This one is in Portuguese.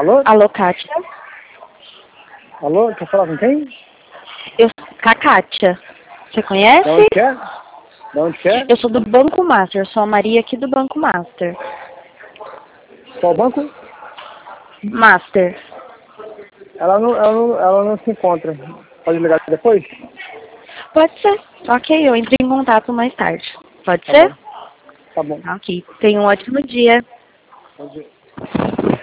Alô? Alô, Kátia? Alô, quer falar com quem? Eu sou a Kátia. Você De conhece? onde que é? De onde que é? Eu sou do Banco Master. Eu sou a Maria aqui do Banco Master. Qual banco? Master. Ela não se encontra. Pode ligar depois? Pode ser. Ok, eu entro em contato mais tarde. Pode Tá ser? bom. Tá bom. Ok. Tenha um ótimo dia. Bom dia.